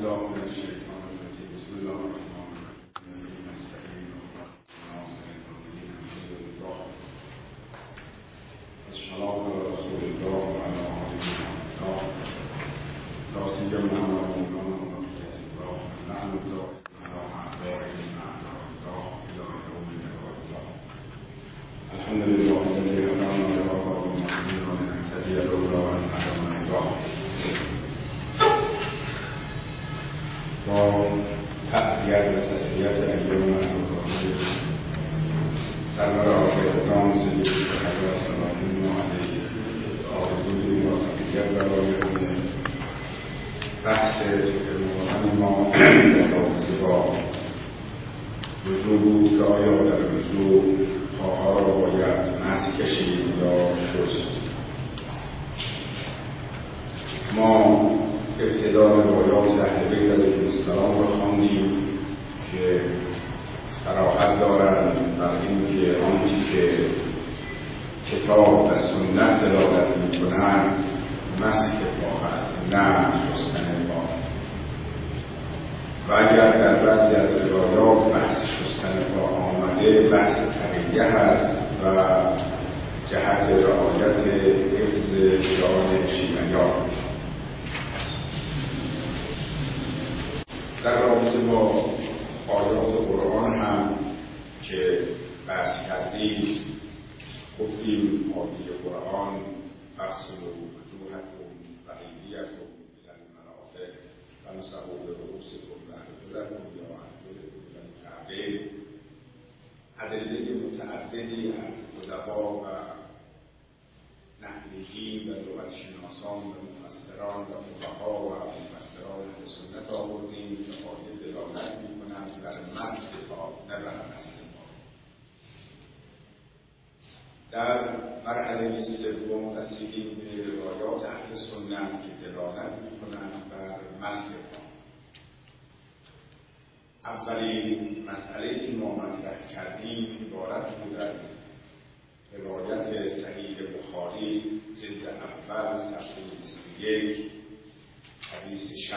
بالله من الشیطان الرجیم. بسم الله الرحمن الرحیم. نستعین و ناصر المؤمنین الحمد لله. الصلاة علی رسول الله و علی آله و صحبه. لا سیما مولانا مقتدی الله نحن الله علی اعدائهم اعداء الله الی یوم لقاء الله. الحمد لله الذي هدانا لهذا وما كنا لنهتدي لولا ان هدانا الله. با تأثیر و تسلیت ایام عزاداری سرور عاقبتان سید شهدا سلام الله علیه آرزوی و تقدیر برای بحث فکر ما در رابطه با وضو بود که آیا در وضو پاها را باید مسح کشید یا شست. ما ابتدا روایات اهل بیت علیهم السلام را خواندیم که صراحت دارند بر اینکه آنچه که کتاب و سنت دلالت می‌کنند مسح پا است، نه شستن پا. و اگر در بعضی از روایات بحث شستن پا آمده، بحث تقیه است و جهت رعایت حفظ جان شیمیان. در رابطه با آیات قرآن هم که بحث کردیم گفتیم آیه قرآن فاغسلوا وجوهکم و ایدیکم الی المرافق وامسحوا برؤوسکم و ارجلکم یا ارجلکم الی الکعبین. ادله متعددی از ادبا و نحویین و لغتشناسان و مفسران و فقها و مفسران اهل سنت آوردیم که آیه دلالت می‌کنند بر مسح پا، نه بر غسل پا. در مرحله سوم رسیدیم به روایات اهل سنت که دلالت می‌کنند بر مسح پا. اولین مسئله که ما مطرح کردیم عبارت بود از روایت صحیح بخاری جلد اول صفحه 21 حدیث 60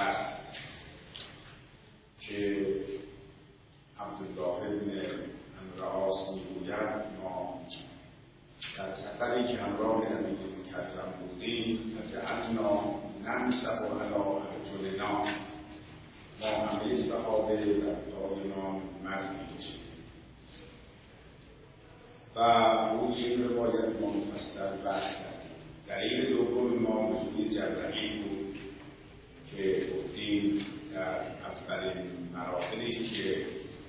که عبدالله بن عمرو میگوید ما در سفری که همراه نبی مکرم بودیم فجعلنا نمسح علی ارجلنا، ما همه صحابه در پایمان مسح می‌کشیدیم. و روی این روایت ما مفصل بحث کردیم. دلیل دوم ما موضوع جبرئیل بود که گفتیم در اولین مراحلی که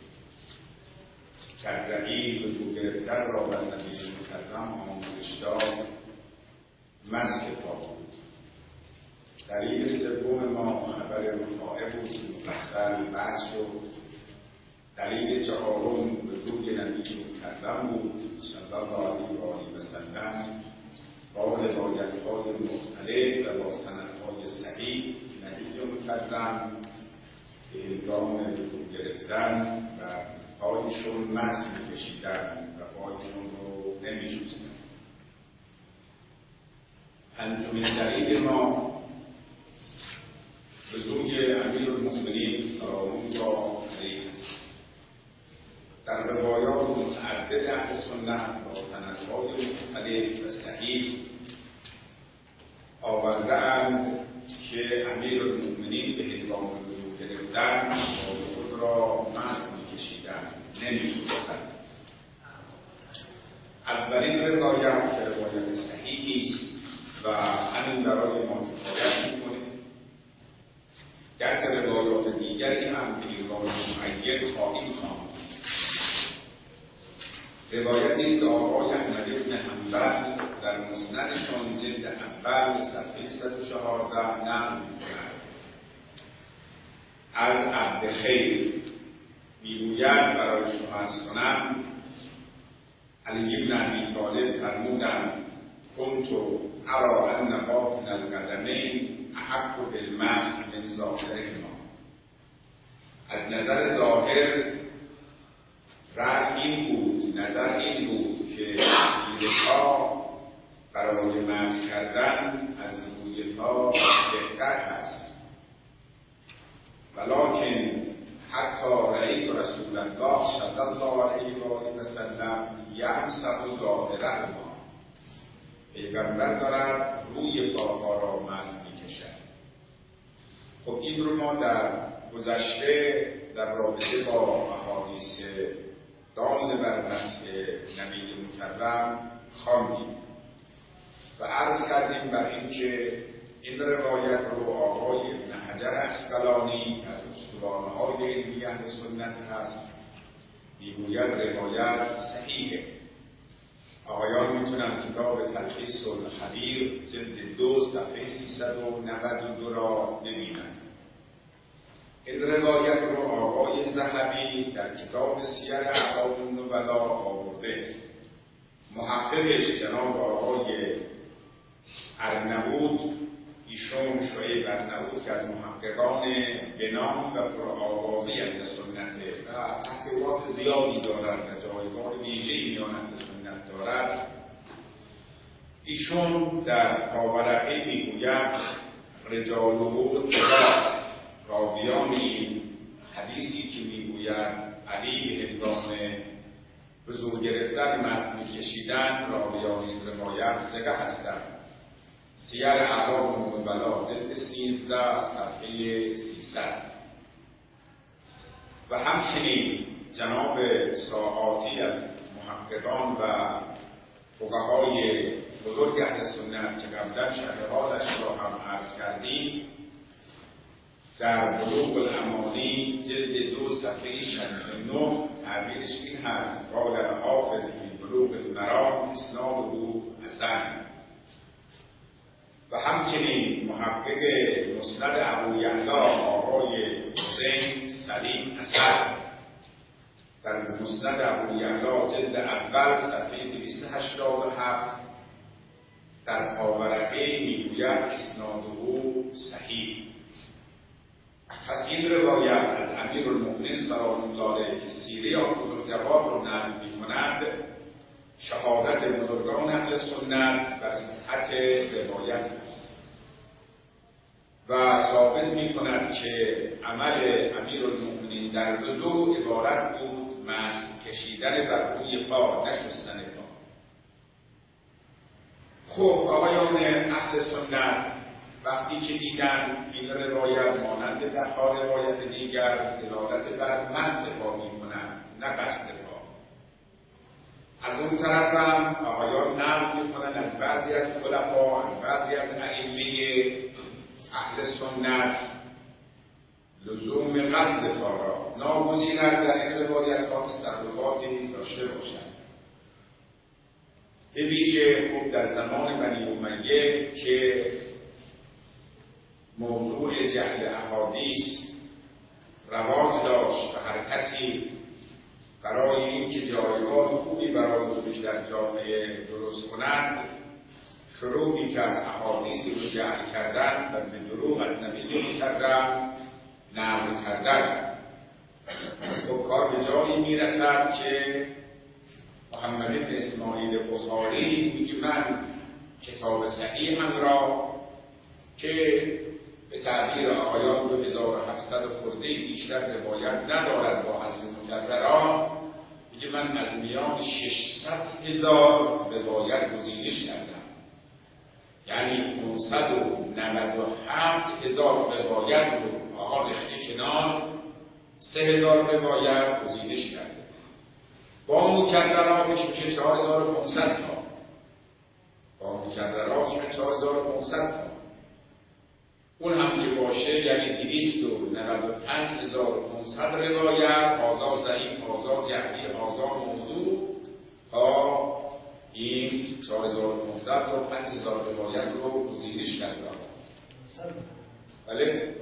جبرئیل وضو گرفتن را بر نبی مکرم آموزش داد مسح پا بود. دلیل سوم ما خبر رفاعه بود که مفصل بحث شد. دلیل چهارم وضوء نبی مکرم بود صلی الله علیه و سلم با روایت‌های مختلف و با سندهای صحیح. نبی مکرم به هنگام وضوء گرفتن و پایشون مسح می‌کشیدند و پایشون رو نمی‌شستند. پنجمین دلیل ما وضوء امیرالمؤمنین سلام الله علیه است. در روایات متعدد اهل سنت با سندهای مختلف و صحیح آورده‌اند که امیرالمؤمنین به هنگام وضو گرفتن پای خود را مسح می‌کشیدند، نمی‌شستند. اولین روایت که روایت صحیحی است و همین برای ما کفایت می‌کند. در روایات دیگری هم به این راه معید خواهیم خواند. روایتی است که آقای احمد بن حنبل در مسندشان جلد اول صفحه 114 نقل می‌کنند از عبد خیر میگوید برای شما عرض کنم علی بن ابی طالب فرمودند کنت اری ان باطن القدمین احق بالمسح من ظاهرهما. از نظر ظاهر رأی این بود، نظر این بود که روی پا برای مسح کردن از روی پا بهتر هست و ولکن حتی رأیت رسول الله صلی الله علیه و آله و سلم یمسح ظاهره ما، پیغمبر دارد روی پاها را مسح می‌کشد. خب این رو ما در گذشته در رابطه با احادیث دال بر مسح نبی مکرم خواندیم و عرض کردیم بر اینکه این روایت رو آقای ابن حجر عسقلانی که از استوانه‌های علمی اهل سنت هست میگوید روایت صحیحه. آقایان میتونن کتاب تلخیص الخبیر جلد 2 صفحه 392 را ببینن. این روایت رو آقای ذهبی در کتاب سیر اعلام النبلا آورده. محققش جناب آقای ارنبوط، ایشون شعیب ارنبوط که از محققان بنام و پرآوازی اهل سنته و تحقیقات زیادی دارد و جایگاه ویژه‌ای میان اهل سنت دارد، ایشون در تاورقه میگوید رجاله اتفاق، راویان این حدیثی که میگوید علی به هنگام حضور گرفتن مسح می‌کشیدن، راویان این روایت ثقه هستند. سیر اعلام النبلا جلد 13 صفحه 300 و همچنین جناب ساعاتی از محققان و فقهای بزرگ اهل سنت که قبلا شرح حالش را هم عرض کردیم، در بلوغ الامانی جلد 2 صفحه 69 تعبیرش این هست: قال الحافظ فی بلوغ المرام اسناده حسن. و همچنین محقق مسند ابویعلا آقای حسین سلیم اسد در مسند ابویعلا جلد اول صفحه 287 در پاورقه میگوید اسناده صحیح. پس این روایت از امیرالمؤمنین سلام الله علیه که سیره بزرگوار رو نقل می‌کند، شهادت بزرگان اهل سنت بر صحت روایت است و ثابت می‌کند که عمل امیرالمؤمنین در وضو عبارت بود مسح کشیدن بر روی پا، نشستن پا. خب آقایان اهل سنت وقتی که دیدن این روایت مانند ده روایت دیگر دلالت بر مسح پا می‌کند نه قصد پا، از اون طرف هم آقایان نقل می‌کنند از بعضی از خلفا، از بعضی از ائمه اهل سنت لزوم قصد پا را ناگزیر در این روایت‌ها تصرفاتی داشته باشند. به ویژه خوب در زمان بنی امیه که موضوع جعل احادیث رواج داشت و هر کسی برای اینکه جایگاه خوبی برای خودش در جامعه درست کند شروع می‌کرد احادیثی رو جعل کردن و به دروغ از نبی مکرم نقل کردن. خب کار به جایی میرسد که محمد بن اسماعیل بخاری میگه من کتاب صحیحم را که به تعبیر آقایان 2700 خورده بیشتر روایت ندارد با حذف مکررات، میگه من از میان 600,000 روایت گزینش کردم، یعنی 597,000 روایت رو آقا رخته کنار 3,000 روایت گزینش کرده. با مکرراتش میشه 4,500 تا. با مکرراتش میشه 4,500 تا. اون هم که باشه یعنی 295,500 روایت، هازا ضعیف، هازا جعلی، هازا موضوع، تا این 4,500 تا 5,000 روایت رو گزینش کرده. بله؟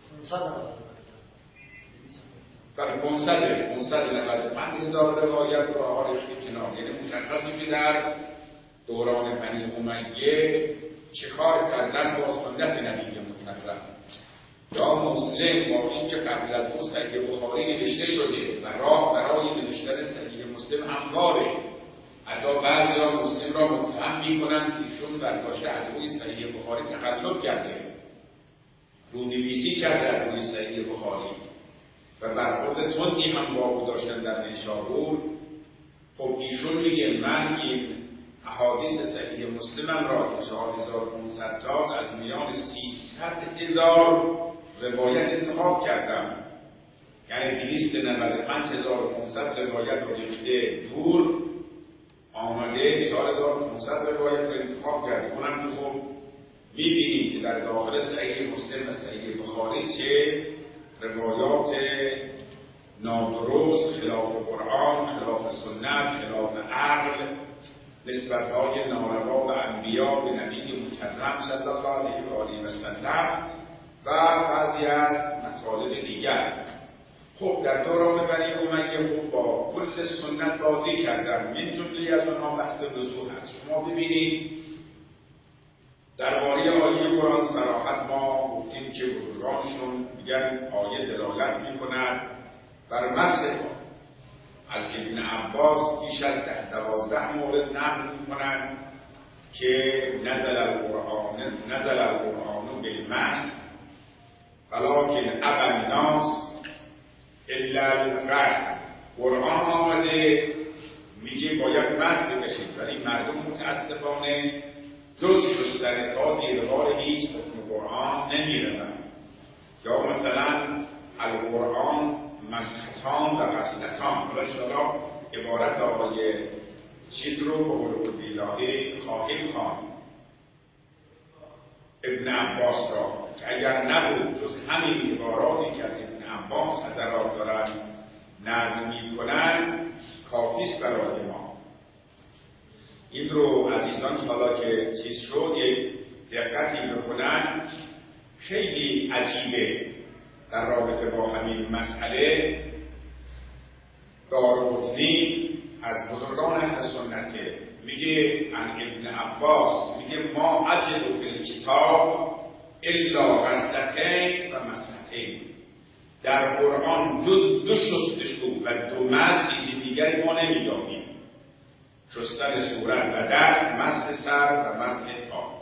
595,000 روایت رو آقا رشته کنار، یعنی مشخصی که در دوران بنی امیه چه کار کردن با سنت نبی مکرم. یا مسلم با این که قبل از او صحیح بخاری نوشته شده و راه برای نوشتن صحیح مسلم همواره، حتی بعضی ها مسلم را متهم می‌کنند که ایشون برداشته از روی صحیح بخاری تقلب کرده. رونویسی کرد در روی صحیح بخاری و برخورد تندی هم با او داشتن در نیشابور. خب ایشون میگه من این احادیث صحیح مسلمم را که 4500 تا از میان 300,000 روایت انتخاب کردم، یعنی 295,500 روایت رو ریخته دور، آمده 4,500 روایت رو انتخاب کرد. اونم که خب میبینید که در داخل صحیح مسلم و صحیح بخاری چه روایات نادرست، خلاف قرآن، خلاف سنت، خلاف عقل، نسبت‌های ناروا به انبیا، به نبی مکرم صلی الله علیه و آله و سلم و بعضی از مطالب دیگر. خب در دوران بنی امیه خب با کل سنت بازی کردن، من جمله از آنها بحث وضو هست. شما ببینید درباره آیه قرآن صراحت ما گفتیم که بزرگانشون میگن آیه دلالت میکند بر مسح. از ابن عباس بیش از 10-12 مورد نقل میکنند که نزل القرآن بالمسح ولکن ابى الناس الا الغسل. قرآن آمده میگه باید مسح بکشید، ولی مردم متاسفانه جز شستن پا زیر بار هیچ حکم قرآن نمیروند. یا مثلا القرآن مسحتان و غسلتان. حالا انشاءالله عبارت آقای چیز رو به قول الهی خواهیم خواند ابن عباس را، که اگر نبود جز همین عباراتی که ابن عباس حضرات دارن نقل میکنن کافیست برای ما. این رو عزیزان حالا که چیز شد یک دقتی بکنن، خیلی عجیبه در رابطه با همین مسئله. دارقطنی از بزرگان اهل سنته میگه عن ابن عباس، میگه ما اجد فی الکتاب الا غسلتین و مسحتین. در قرآن جز 2 شستشو و 2 مسح چیزی دیگری ما نمیدانیم. شستن صورت و دست، مسح سر و مسح پا.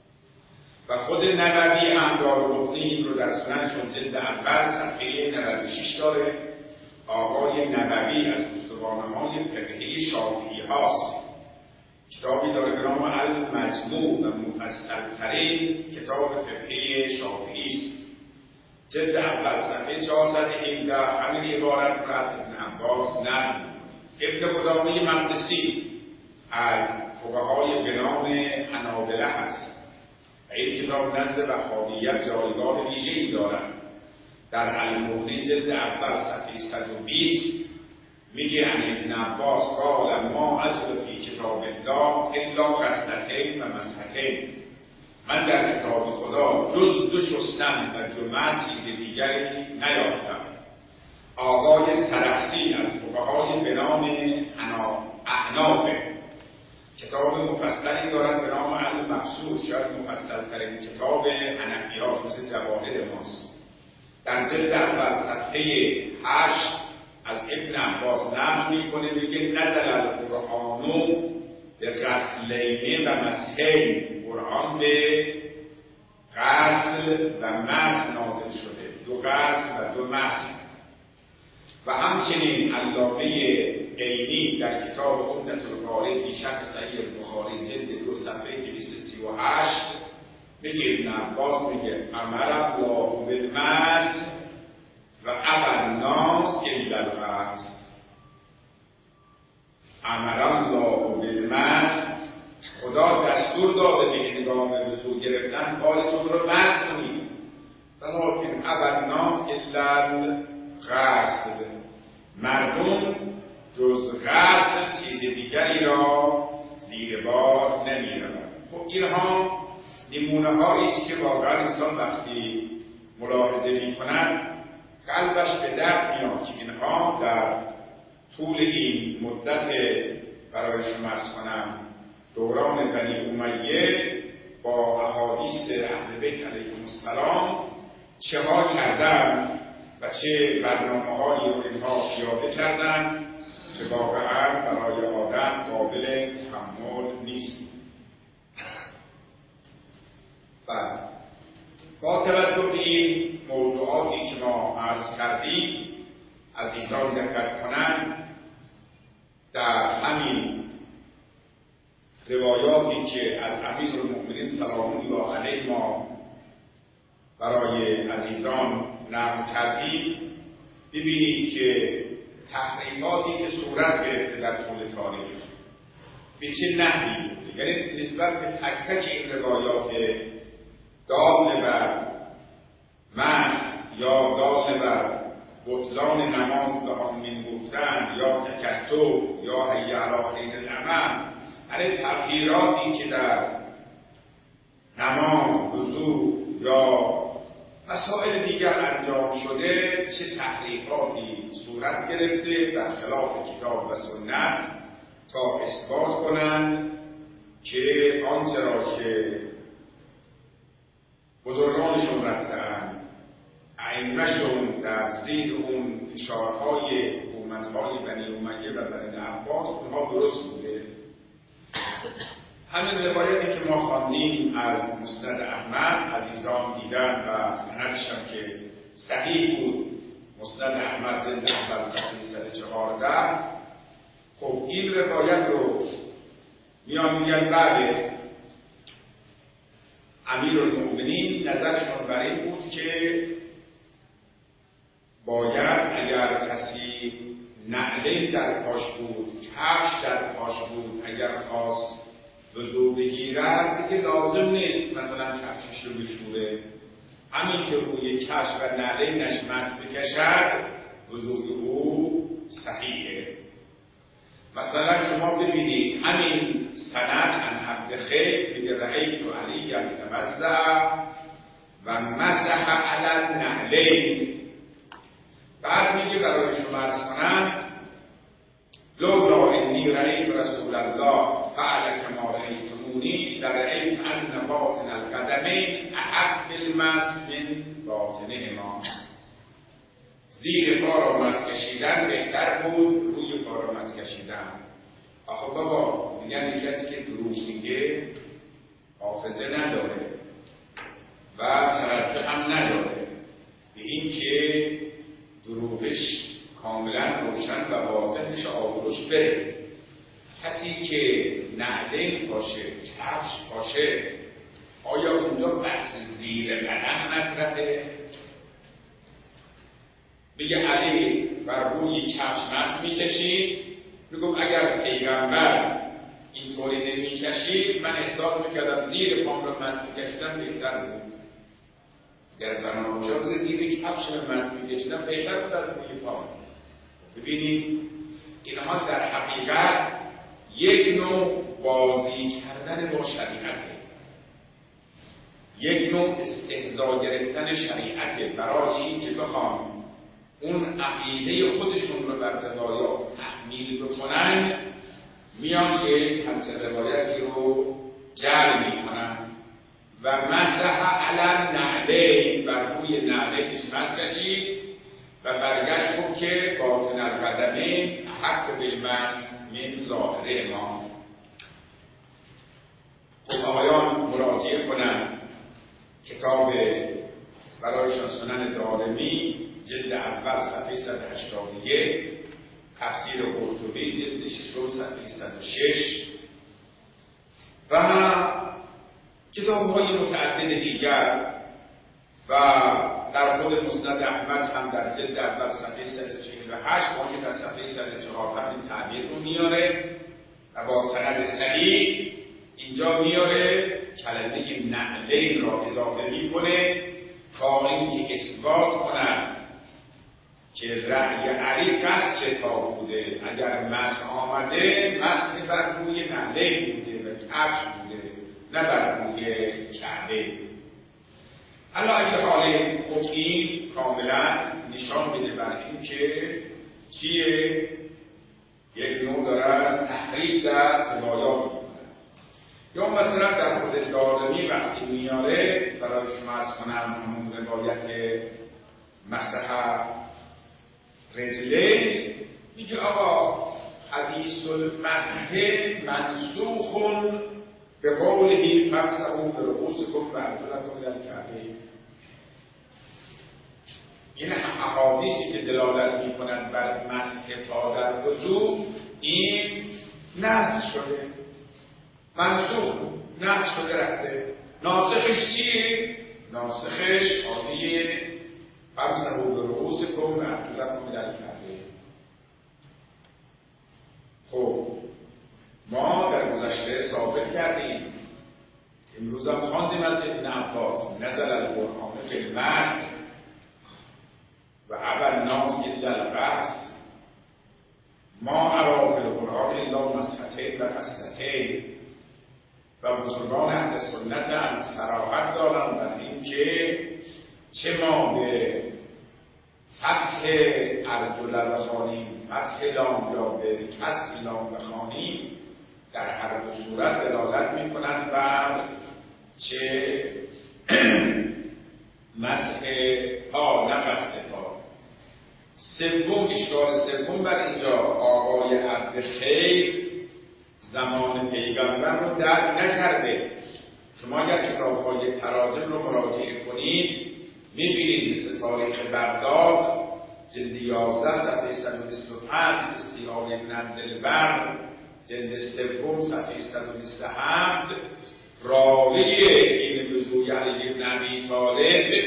و خود نبوی هم دارقطنی این رو در سننشون جلد اول صفحه 96 داره. آقای نبوی از استوانه‌های فقهی شافعی هاست. کتابی داره به نام المجموع و مفصل‌ترین کتاب فقهی شافعی است. جلد اول صفحه 417 همین عبارت را از ابن عباس نقل. ابن قدامه مقدسی از فقهای به نام حنابله هست. این کتاب نزد وهابیت جایگاه ویژه‌ای دارد. در المغنی جلد اول صفحه 120 میگه عن ابن عباس قال ما اجد فی کتاب الله الا غسلتین و مسحتین. من در کتاب خدا جز 2 شستن و 2 مسح چیز دیگری نیافتم. آقای سرخسی از فقهای به نام اعناف کتاب مفصلی دارد به نام المبسوط، شاید مفصل‌ترین کتاب حنفی‌هاست، مثل جواهر ماست. در جلد اول صفحه 8 از ابن عباس نقل میکنه، میگه نزل القرآن به غسلین و مسحین. قرآن به غسل و مسح نازل شده، 2 غسل و 2 مسح. و همچنین علامه عینی در کتاب عمدة القاری فی شرح صحیح البخاری جلد 2 صفحه 238 میگه ابن عباس میگه امر الله بالمسح و ابى الناس الا الغسل. امر الله بالمسح، خدا دستور داده به هنگام وضو گرفتن پایتون رو مسح کنید، ولکن ابى الناس الا الغسل. مردم جز غسل چیز دیگری را زیر بار نمی‌روند. خب اینها نمونه هایی است که واقعا انسان وقتی ملاحظه می‌کند قلبش به درد میاد که اینها در طول این مدت برای شما عرض کنم دوران بنی امیه با احادیث اهل بیت علیهم السلام چه ها کردن و چه برنامه‌هایی رو اینها پیاده کردن که واقعا برای آدم قابل تحمل نیست. با توجه به این موضوعاتی که ما عرض کردیم عزیزان دقت کنند در همین روایاتی که از امیرالمؤمنین سلام الله علیه ما برای عزیزان نقل کردیم ببینید که تحریفاتی که صورت گرفته در طول تاریخ به چه نحوی بوده، یعنی نسبت به تک تک این روایات دال بر مس یا دال بر بطلان نماز به آمین گفتن یا تکتب یا حی علی خیر العمل، یعنی تغییراتی که در نماز، وضو یا مسائل دیگر انجام شده چه تحریفاتی صورت گرفته در خلاف کتاب و سنت تا اثبات کنند که آنچه را که بزرگانشون رفتند ائمه‌شون در زیر اون فشارهای حکومت‌های بنی امیه و بنی عباس اونها درست بوده. همین روایتی که ما خواندیم از مسند احمد عزیزان دیدن و سندش هم که صحیح بود، مسند احمد جلد اول صفحه 114. خب این روایت رو میگن بله امیرالمؤمنین نظرشون بر این بود که باید اگر کسی نعلین در پاش بود، کفش در پاش بود، اگر خواست وضو بگیرد دیگه لازم نیست مثلا کفشش رو بشوره، همین که روی کفش و نعلینش مس بکشد وضوء او صحیحه. مثلا شما ببینید همین سند عن عبد خیر میگه رأیت علی یتوضأ و مسح علی النعلین، بعد میگه برای شما عرض کنم لولا انی رأیت رسول الله فعل کما رأیتمونی لرأیت ان باطن القدمین احق بالمس من باطنهما، زیر پا را مس کشیدن بهتر بود روی پا را مس کشیدن. آخه بابا میگن کسی که دروغ میگه حافظه نداره و توجه هم نداره به این که دروغش کاملا روشن و واضح بشه، آبروش بره. کسی که نعلین باشه، کفش باشه، آیا اونجا بحث زیر قدم مطرحه؟ بگه علی بر روی کفش مس میکشید، میگم اگر پیغمبر اینطوری نمیکشید من احساس میکردم زیر پام رو مس میکشیدم بهتر بود. اگر بنابراین زیر کفش رو مس میکشیدم بهتر بود از روی پام. ببینید اینها در حقیقت یک نوع بازی کردن با شریعته، یک نوع استهزا گرفتن شریعته برای اینکه بخوام اون عقیده خودشون رو بر روایات تحمیل بکنن، میان یک همچه روایتی رو جعل میکنن و مسح علی نعلین بر روی نعلینش مس کشید و برگشت بود که باطن القدمین حق بالمس من ظاهر ما. خب آقایان مراجعه کنن کتاب برایشان سنن دارمی جلد اول صفحه 181، تفسیر قرطبی جلد 6 صفحه 106 و کتاب‌های متعدد دیگر و در خود مسند احمد هم در جلد اول صفحه 148 ما که در صفحه 104 همین تعبیر رو میاره و با سند صحیح اینجا میاره کلمه نعلین را اضافه میکنه تا اینکه اثبات کنند که رأی علی قصد تا بوده، اگر مس آمده مس بر روی نعلین بوده و کفش بوده نه بر روی کعبه. حالا اگه حال خودی کاملا نشان بده بر این که چیه یک نوع دارن تحریف در روایات میکنن، یا مثلا در خود دارمی وقتی میاره برای شما عرض کنم همون روایت مسح رجلین میگه آقا حدیث المسح منسوخ به قوله فمسحوا برؤوسکم و ارجلکم الی الکعبین، این احادیثی که دلالت می‌کنند بر مسح پا در وضو این نسخ شده، منسوخ نسخ شده رفته. ناسخش چیه؟ ناسخش آیه فامسحوا برؤوسکم وارجلکم الی الکعبین. خب ما در گذشته ثابت کردیم، امروز هم خواندیم از ابن عباس نزل القرآن فی المسح و ابى الناس الا الرأس ما ارى فی القرآن الا مسحتین و قصتین. و بزرگان اهل سنت هم صراحت دارند بر این که چه ما به فتح ارجل بخوانیم، فتح لام یا به کسر لام بخوانیم، در هر دو صورت دلالت می‌کنند بر چه مسح پا نه قصد پا. سوم، اشکال سوم بر اینجا، آقای عبدخیر زمان پیغمبر رو درک نکرده. شما اگر کتاب‌های تراجم رو مراجعه کنید می‌بینید مثل تاریخ بغداد جلد 11 صفحه 125، استیعاب ابن عبدالبر جلد 3 صفحه 127 راوی این وضوی علی بن ابی طالب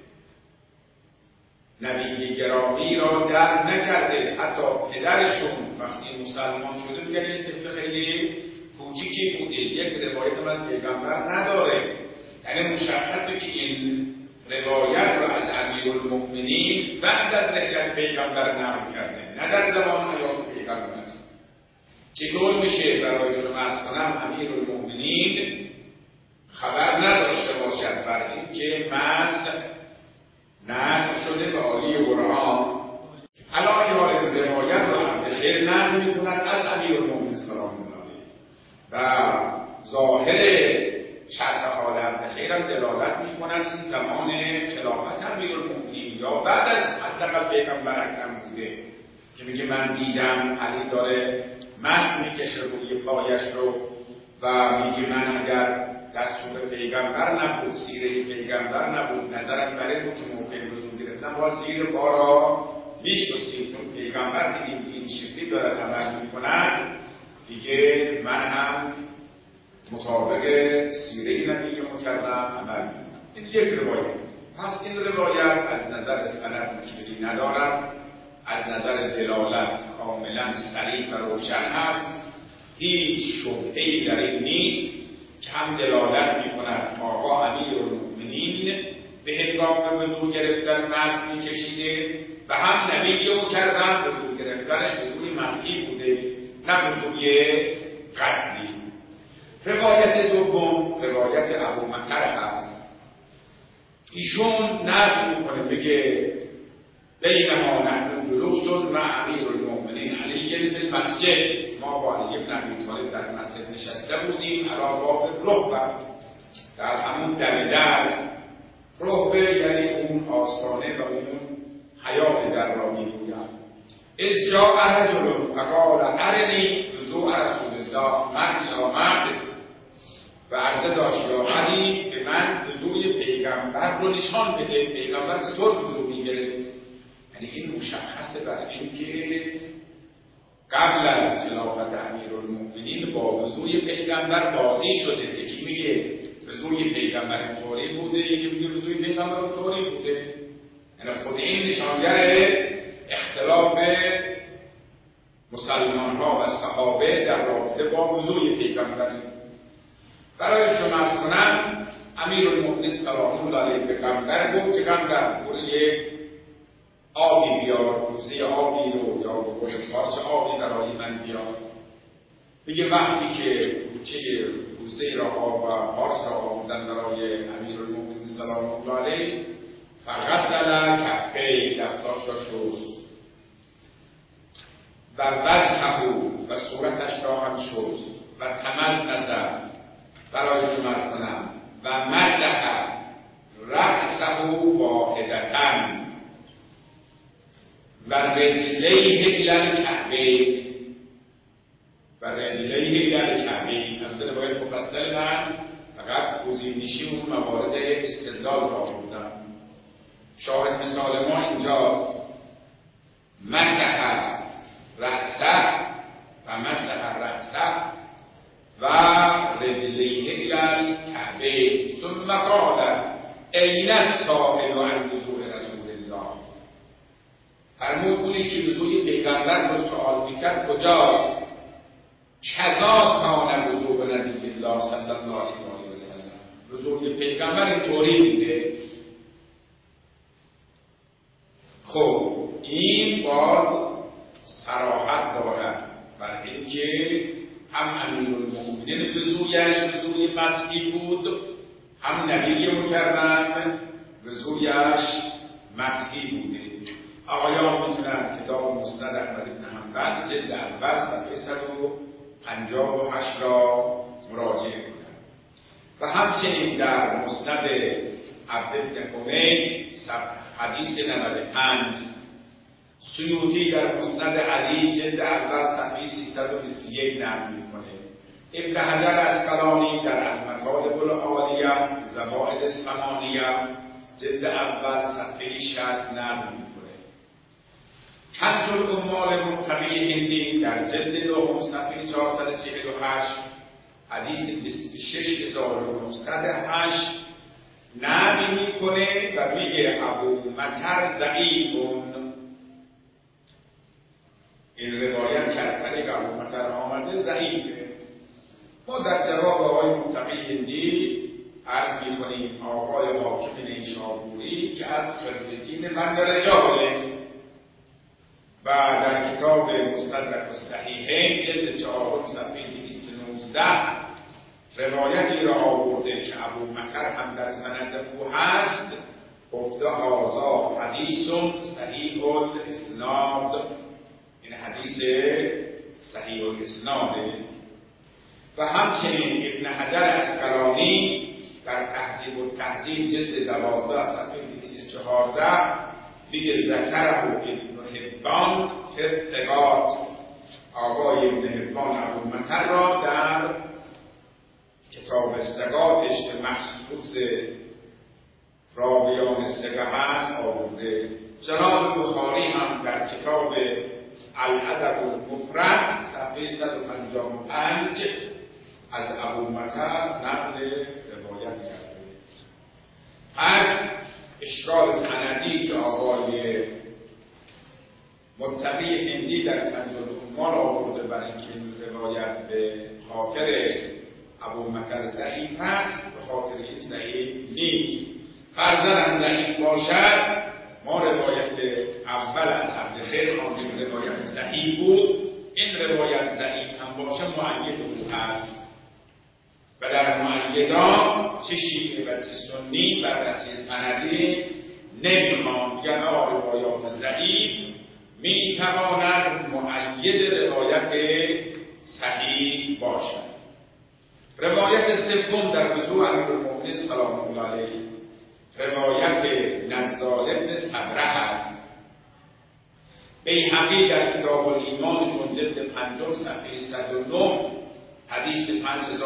نبی گرامی را درک نکرده. حتی پدرشون وقتی مسلمان شده میگن این طفل خیلی کوچیکی بوده، یک روایت هم از پیغمبر نداره. یعنی مشخصه که این روایت را از امیرالمؤمنین بعد از رحلت پیغمبر نقل کرده، نه در زمان حیات پیغمبر. چطور میشه برای شما عرض کنم امیرالمؤمنین خبر نداشته باشد بر این که نسخ شده به عالی قرآن؟ الان یاد روایت را عبدخیر نقل میکند از امیرالمؤمنین سلام الله علیه و ظاهر شرح حال عبدخیر هم دلالت میکند این زمان خلافت امیرالمؤمنین یا بعد از حداقل پیغمبر اکرم بوده که میگه من دیدم علی داره مسح میکشه روی پایش رو و میگه من اگر دستور پیغمبر نبود، سیره پیغمبر نبود، نظرم برای بود که موقع وضو گرفتن باید زیر پا را میشستیم، چون پیغمبر دیدیم این شکلی دارد عمل میکند دیگه من هم مطابق سیره نبی مکرم عمل میکنم. این یک روایت. پس این روایت از نظر سند مشکلی ندارد، از نظر دلالت کاملا صریح و روشن هست، هیچ شبهه‌ای در این نیست که هم دلالت می‌کند آقا امیرالمؤمنین به هنگام وضو گرفتن مسح می‌کشیده و هم نبی مکرم وضو گرفتنش وضوی مسحی بوده نه وضوی قصدی. روایت دوم روایت ابومطر هست. ایشون نقل می‌کنه بگه بینما نحن جلوس مع امیرالمؤمنین علی فی المسجد، ما با علی بن ابی طالب در مسجد نشسته بودیم، علی باب رهبه، در همون در رهبه یعنی اون آستانه و اون حیات در را میگویم. اذ جاء رجل فقال ارنی وضوء رسول الله من آمد و عرضه داشت یا علی به من وضوء پیغمبر رو نشان بده، پیغمبر چطور وضو میگیره. یعنی این مشخصه بر این که قبل از خلافت امیرالمؤمنین با وضوی پیغمبر بازی شده. یکی میگه وضوی پیغمبر طوری بوده، یکی میگه وضوی پیغمبر طوری بوده. یعنی خود این نشانگر اختلاف مسلمان ها و صحابه در رابطه با وضوی پیغمبر. برای شما عرض کنم امیرالمؤمنین سلام الله علیه به پیغمبر گفت که پیغمبر یک آبی بیار، کوزه آبی رو یا به قول فارس آبی برای من بیار. میگه وقتی که کوزه را آب و فارس را آوردن برای امیرالمؤمنین سلام الله علیه فغسل کفی، دستاش را شست و وجهه و صورتش را هم شست و تمزمز برای شما عرض کنم و مسح رأسه واحدة و رجلیه الی الکعبین و رجلیه الی الکعبین. از روایت مفصل من فقط گزینشی اون موارد استدلال را بودم شاهد مثال ما اینجاست. مسح رأسه و مسح رأسه و رجلیه الی الکعبه ثم قال این السائل عن وضوء رسول الله. فرمود اونی که وضوء پیغمبر رو سوال میکرد کجاست؟ کذا کان وضوء نبی الله صلی الله علیه و سلم. وضوء پیغمبر اینطوری بوده. خب این باز صراحت دارد بر اینکه هم امیرالمؤمنین وضویش وضوی مسحی بود، هم نبی مکرم وضویش مسحی بوده. آقایان میتونن کتاب مسند احمد بن حنبل جلد اول صفحه 158 را مراجعه کنند و همچنین در مسند عبد بن حمید حدیث 95، سیوطی در مسند علی جلد اول صفحه 321 نقل میکنه. ابن حجر اسقلانی در المطالب العالیه زوائد الثمانیه جلد اول صفحه 60 نقل میکنه. کنز الاموال منتقی هندی در جلد 9 صفحه 448 حدیث 26908 نقل میکنه و میگه ابو مطر ضعیفون. این روایت که از طریق ابو مطر آمده ضعیفه. ما در جواب آقای منتقی هندی عرض میکنیم آقای حاکم نیشابوری که از خرجتین فن رجاله و در کتاب مستدرک الصحیحین جلد 4 صفحه 219 روایتی را آورده که ابو مطر هم در سند او هست. گفته هذا حدیث صحیح الاسناد. این حدیث صحیح الاسناده. و همچنین ابن حجر اسقلانی در تهذیب التهذیب جلد 12 صفحه 214 میگه ذکره ابن حبان فی الثقات. آقای ابن حبان ابو مطر را در کتاب الثقاتش که مخصوص راویان ثقه هست آورده. جناب بخاری هم در کتاب الادب المفرد صفحه 155 از ابو مطر نقل روایت کرده. از اشکال سندی که آقای متقی هندی در کنز الاموال آورده برای اینکه روایت به خاطر ابو مطر ضعیف هست، به خاطر این ضعیف نیست. فرضاً ضعیف باشد ما روایت اول از عبدالخیر خواندیم روایت صحیح بود. این روایت ضعیف هم باشه مؤید او هست و در مؤیدان چه شیعه و چه سنی بررسی سندی نمیخوان. یعنی روایات ضعیف میتواند مؤید روایت صحیح باشد. روایت سوم در وضوء امیرالمؤمنین سلام الله علیه روایت نزال بن صبره است. بیهقی در کتاب الایمان جلد 5 صفحه 109 حدیث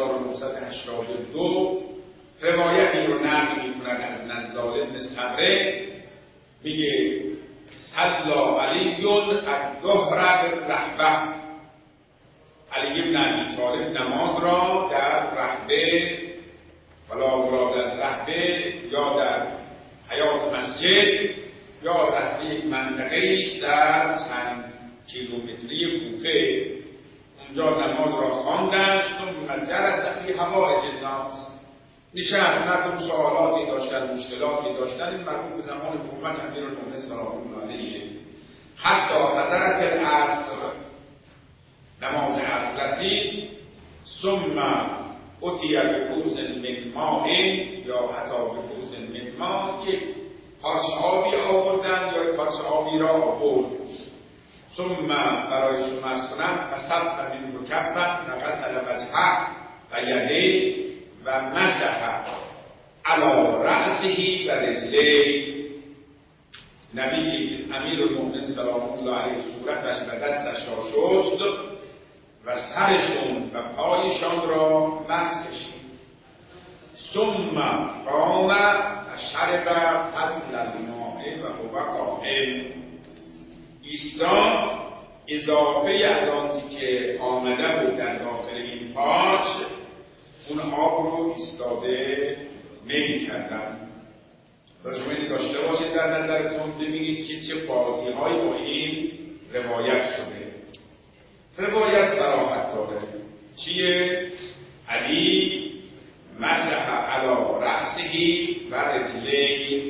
5982 روایتی رو نقل می‌کند از نزال بن صبره. میگه صلی علی الظهر بالرحبه. علی بن ابی طالب نماز را در رحبه، ولا مراد از رحبه یا در حیات مسجد یا رحبه منطقه است در چند کیلومتری کوفه، اونجا نماز را خواندند. ثم جلس فی حوائج الناس، نشست. مردم سوالاتی داشتن، مشکلاتی داشتن. این مربوط به زمان حکومت امیرالمؤمنین سلام الله علیه. حتی حضرت العصر، نماز عصر رسید. ثم اتی بکوز من ماء یا حتی بکوز من ماء، یک پارچه آبی آوردن یا یک پارچه آبی را آورد. ثم برای شما ارز کنم فصب من کفن فغسل وجهه و یدیه و مسح علی رأسه و رجلیه. نبی امیرالمؤمنین سلام الله علیه صورتش و دستش را شست و سرشون و پایشان را مسح کشید. ثم قام و شرب فضل الماء، قائم و هو قائم. ایستاد اضافه از آنچه که آمده بود در داخل این پارچ، اون آب رو ایستاده نمی‌کردن. شما اینو داشته باشید در نظرتون، ببینید که چه بازی‌هایی با این روایت شده. روایت صراحت داره. چیه؟ علی مسح علی رأسه و رجلیه.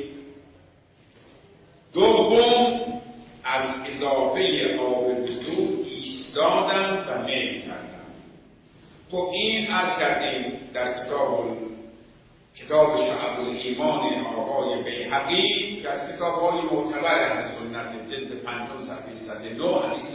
دوم از اضافه آب وضو ایستادن و میل کردن. خب این عرض کردیم در کتاب شعب الایمان آقای بیهقی که از کتاب‌های معتبر اهل سنت، جلد 5 صفحه 109 حدیث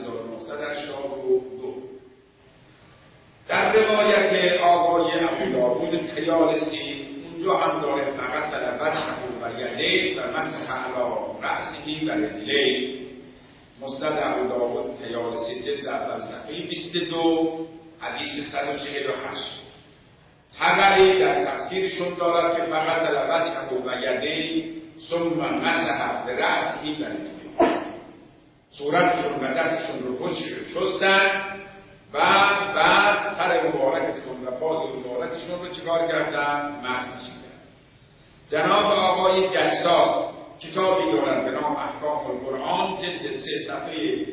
5982. در روایت آقای ابو داوود طیالسی اونجا هم داره فقط وجهه و یدیه و مسح علی رأسه و رجلیه. مسند ابو داوود طیالسی جلد اول صفحه 22 حدیث 148. طبری در تفسیرشون دارد که فقط وجهه و یدیه ثم مسح برأسه و رجلیه. صورتشون و دستشون رو شستن و بعد سر مبارکشون و پای مبارکشون رو چیکار کردن؟ مسح کردن. جناب آقای جساس کتابی دارند به نام احکام القرآن جلد 3 صفحه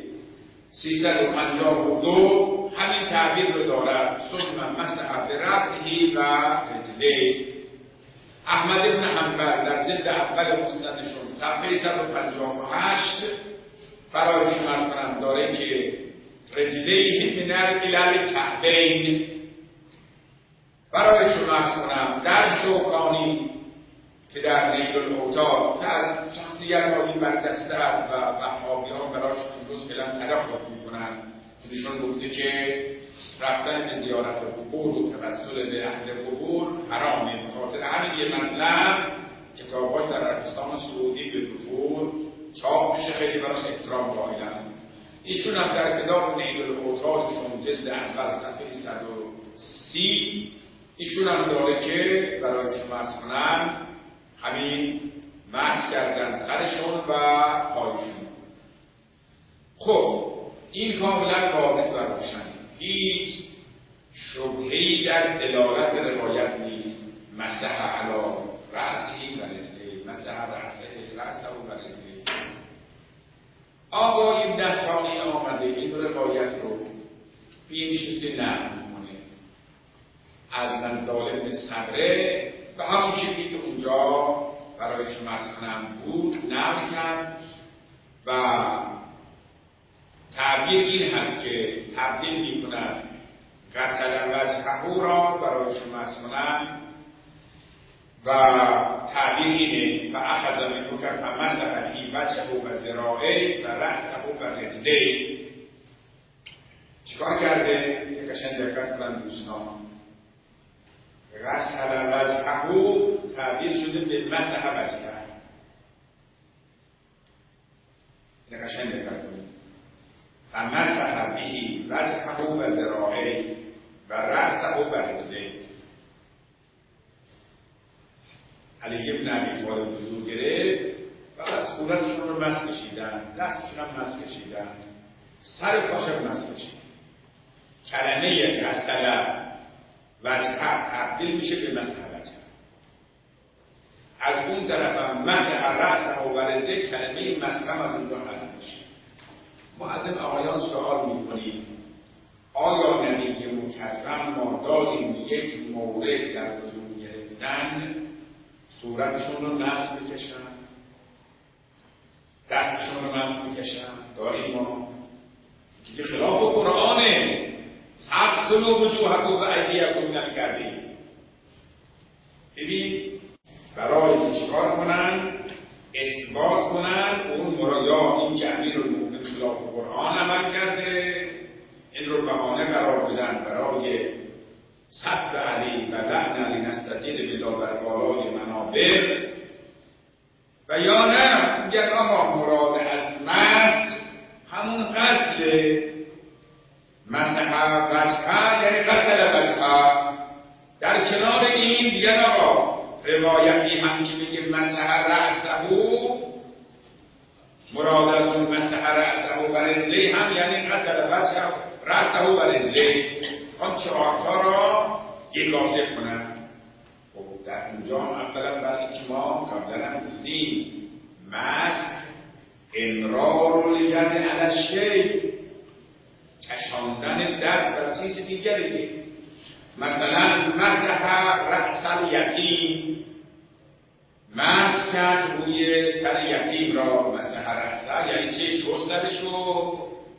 352 همین تعبیر رو دارد. ثم مسح برأسه و رجلیه. احمد بن حنبل در جلد اول مسندشون صفحه 158 برایشون عرض کنم داره که رجلیه من الکعبین. برایشون عرض کنم در شوکانی که در نیل الاوتار که از شخصیت‌های برجسته است و وهابی‌ها براش امروز فعلا تلقی می‌کنن، ایشون گفته که رفتن به زیارت قبور و توسل به اهل قبور حرامه. به خاطر همین یه مطلب کتاب‌هاش در عربستان سعودی به دفور چاپ میشه، خیلی براش احترام قائلن. ایشون هم در کتاب نیل الاوتارشون جلد اول صفحه 130 ایشون هم داره که برای شما عرض کنم همین مسح کردن سرشون و پایشون. خب این کاملا واضح و روشن، هیچ شبهه‌ای در دلالت روایت نیست. مسح علی رأسه و رجلیه، مسح رأسه و رجلیه. آقای نصرانی آمده این روایت رو به این شکل نقل می‌کنه از نزدال ابن صبره و همون شکلی که اونجا برای شما عرض کنم بود نقل کرد و تعبیر این هست که تبدیل می‌کند غسل وجهه را برای شما عرض کنم و تعبیر اینه فاخذ منه فمسح به وجهه و ذراعه و رأسه و رجلیه. چیکار کرده؟ یک قشنگ دقت کنن دوستان. غسل وجهه تعبیر شده به مسح وجهه. این قشنگ دقت کنید. فمسح به وجهه و ذراعه و رأسه و رجلیه. علی ابن ابی طالب حضور گرفت فقط صورتشون رو مسح کشیدن، دستشون هم مسح کشیدن، سر پاشم مسح کشیدن. کلمه که از طلب وجهه تبدیل میشه به مسح وجهه. از اون طرف هم مسح رأسه و رجلیه کلمه مسح هم از اونجا حذف میشه. ما از این آقایان سوال میکنیم آیا نبی مکرم ما داریم یک مورد در وضو گرفتن صورتشون رو مسح میکشن، دستشون رو مسح میکشن؟ داریم ما که خلاف قرآنه. اغسلوا وجوهکم و ایدیکم من الکعبین. ببین برای که چیکار کنن؟ اثبات کنن اون مراد این که امیرالمؤمنین خلاف قرآن عمل کرده، این رو بهانه قرار بدن برای سب علی و لعن علی نستجیل بلا بر بالای منابر و یا نه میگن آقا مراد از مسح همون غسل مسح وجهه یعنی غسل وجهه. در کنار این میگن آقا روایتی هم که میگه مسح رأسه مراد از اون مسح رأسه و رجلیه هم یعنی غسل وجهه رأسه و رجلیه، آن 4 تا را یکاسه کنند. خب در اینجا اولا برای اینکه ما قبلا هم گفتیم مسح امرار الید علی الشیء، کشاندن دست بر چیز دیگری. مثلا مسح رأس الیتیم، مسح کرد روی سر یتیم را. مسح رأسه یعنی چه؟ شست سرشو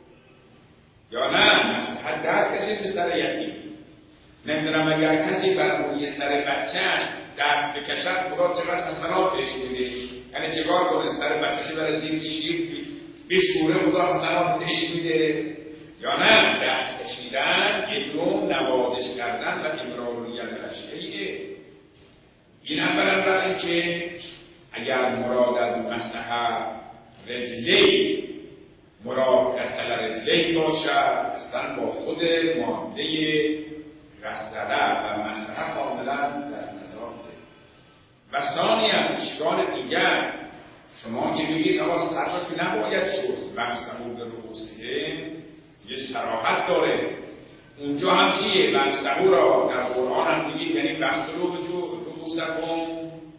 یا نه مسح دست کشید به سر یتیم. نمیدونم اگر کسی بر روی سر بچهش دست بکشد خدا چقدر حسنات بهش میده. یعنی چیکار کنه؟ سر بچهش برای زیر شیر بشوره خدا حسنات بهش میده یا نه؟ دست کشیدن یک نوع نوازش کردن و امرار الید علی الشیء. این اولا برای اینکه اگر مراد از مسح رجلی مراد غسل رجلی باشد اصلا با خود ماده غسله و مسح کاملا در نظر ده. و ثانیاً اشکال دیگر، شما که میگید آقا سر را که نباید شست، ومسحوا برؤوسهم یه صراحت داره. اونجا هم چیه؟ ومسحوا را در قرآن هم میگید یعنی بسطوا رؤوسکم.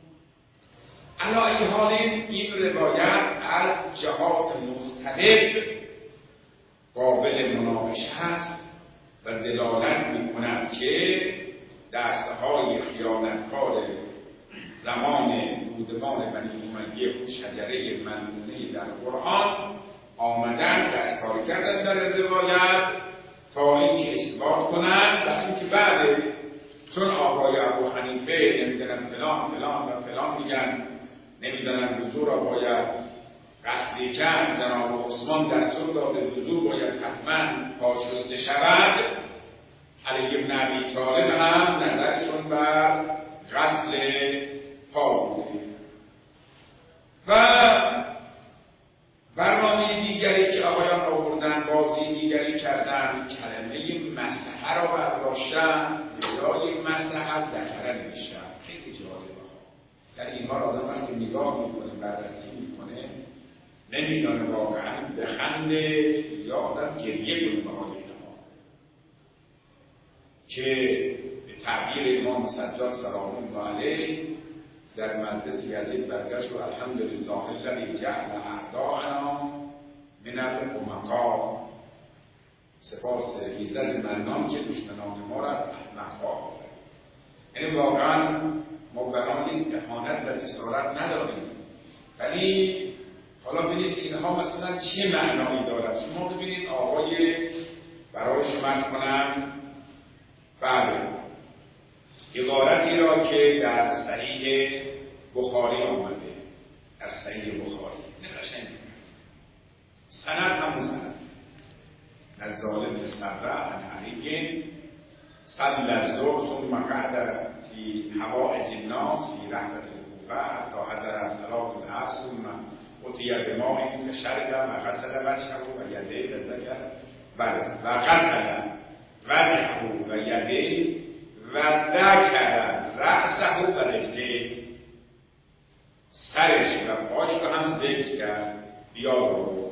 علی ای حال این روایت از جهات مختلف قابل مناقشه است و دلالت می‌کند که دسته‌های خیانتکار زمان بودمان بنی امیه و شجره ملعونه در قرآن آمدن دستکاری کردن در روایت تا اینکه اثبات کنند و اینکه بعد چون آقای ابو حنیفه نمیدونن فلان فلان و فلان میگن نمیدونن وضو را باید غسل کرد، جناب عثمان دستور داده وضو باید حتما پاشسته شود، علی بن ابی طالب هم نظرشون بر غسل پا بوده. و برنامه دیگری که آقایان آوردن، بازی دیگری کردن، کلمه مسح را برداشتن جای مسح از ذکر نوشتن. خیلی جالبه. در اینها آدم وقتی نگاه میکنه بررسی میکنه نمیدانه واقعا بخنده یا آدم گریه کنه به حال اینها که به تعبیر امام سجاد سلام الله علیه در مجلس یزید برگشت و الحمدلله الذی جعل اعداءنا من الامقا، سپاس ایزد منان که دشمنان ما را احمق‌ها آورد. یعنی واقعا ما برای این اهانت و جسارت نداریم، ولی حالا ببینید اینها مثلا چه معنایی دارد. شما ببینید آقای برای شما عرض کنم بله عبارتی را که در صحیح بخاری آمده، در صحیح بخاری نقشن سند همون سند نزال سره عن علی صلی الظهر ثم قعد فی حوائج الناس فی رحمة الکوفه حتی حضر صلاة العصر ثم أتی بماء فشرب و غسل وجهه و یدیه و ذکر و غسل وجهه و یدیه و ذکر رأسه و رجلیه، سرش و پاش رو هم ذکر کرد. بیاد رو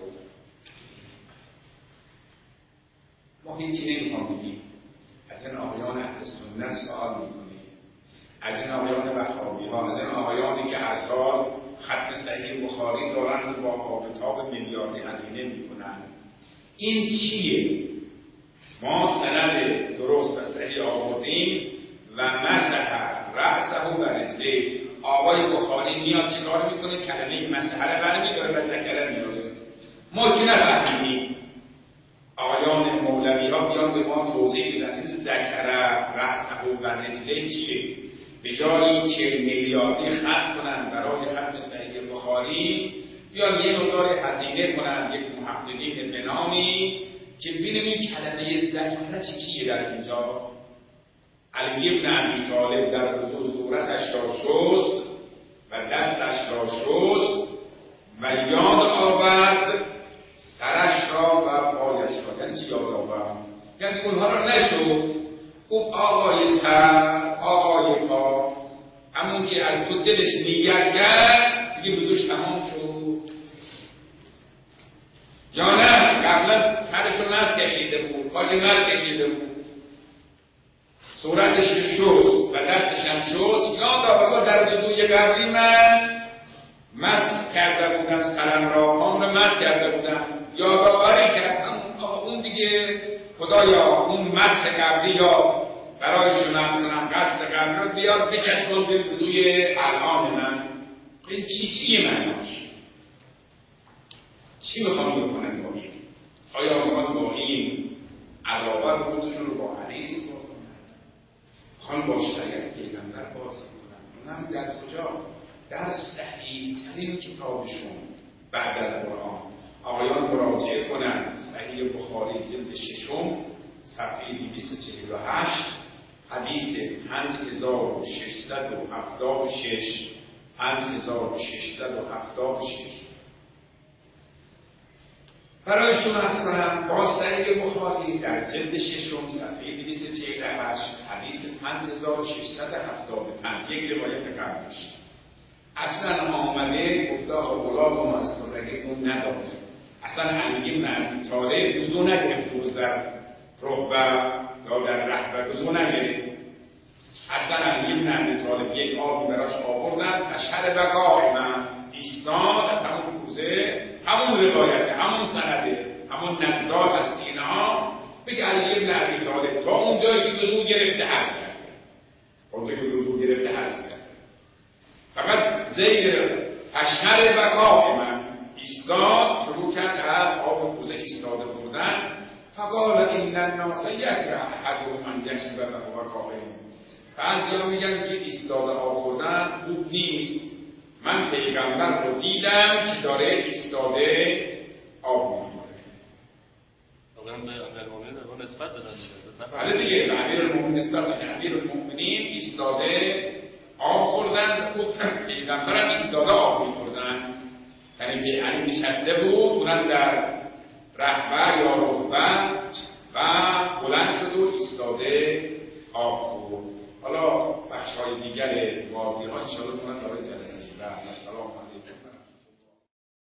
ما هیچی نمیخوام بگیم، از این آقایان اهل سنت سوال میکنیم، از این آقایان وهابی ها، از این آقایانی که هر سال ختم صحیح بخاری دارن و با کتاب میلیاردی هزینه میکنن. این چیه؟ ما سند درست و صحیح آوردیم و مسح رأسه و رجلیه. آقای بخاری میاد چیکار میکنه؟ کلمه مسح رو برمی‌داره و ذکر میاره. ما که نفهمیدیم، آقایان مولوی ها بیان به ما توضیح میدن این ذکر رأسه و رجلیه چیه؟ به جایی که میلیاردی خرج کنن برای ختم صحیح بخاری بیان یه مقدار هزینه کنن یک محققین به نامی که ببینیم این کلمه ذکر چیه در اینجا. علی بن ابی طالب در وضو صورتش را شست و دستش را شست و یاد آورد سرش را و پایش را. یعنی چی یاد آورد؟ یعنی اونها را نشد. او آقای سر، آقای پا، همون که از تو دلش نیت کرد دیگه وضوش تمام شد. یا نه قبلا سرشو نز کشیده بود، خاک نز کشیده بود، صورتش شست و دستش هم شست، یا بابا در وضوی قبلی من مست کرده بودم سرم را، پام را مست کرده بودم، یادآوری کردم اون دیگه خدایا اون مست قبلی یا برای شناس کنم قصد قبلی را بیاد بچسبون به وضوی الان من. این چیه معناش؟ چی میخوام بکنن با این؟ آیا میخوان با این علاقه خودشون رو با حدیث باز کنن؟ میخوان با شریعت پیغمبر باز کنن؟ اونم در کجا؟ در صحیح ترین کتابشون بعد از قرآن آقایان مراجعه کنن. صحیح بخاری جلد 6 صفحه 248 حدیث 5676 5676 برایشون ارز کنم با صحیح بخاری در جلد 6 صفحه 248 حدیث 5675 یک روایت قبلش اصلا آمده گفته غلام ما از رگتون نداره. اصلا علی بن ابی طالب وضو نگرفت روز در رهبه یا در رهبه وضو نگرفت. اصلا علی بن ابی طالب یک آبی براش آوردن تشهد بقای من ایستاد از همون کوزه، همون روایت، همون سنده، همون نزدار از اینها بگه علی بن ابی طالب تا اون جایی که وضو گرفته حرز کرده، اونجایی که وضو گرفته حرز کرده، فقط زیر تشهد بقای من ایستاد، شروع کرد از آب کوزه ایستاده بودن. فقال این الناس یکره احدهم ان یشرب وهو قائم. بعضیا میگن که ایستاده آب خوردن خوب نیست. من پیغمبر رو دیدم که داره ایستاده آب میخوره. واقعا به امیرالمومنین رو نسبت دادن. بله دیگه به امیرالمومنین نسبت دادن. امیرالمومنین ایستاده آب خوردن، خوب پیغمبرم ایستاده آب میخوردن. یعنی به علی نشسته بود، اونم در رهبر یا رهبر و بلند شد و ایستاده آب خورد. حالا بخش‌های دیگر واضح‌ها انشاءالله کنن داره جلسه و السلام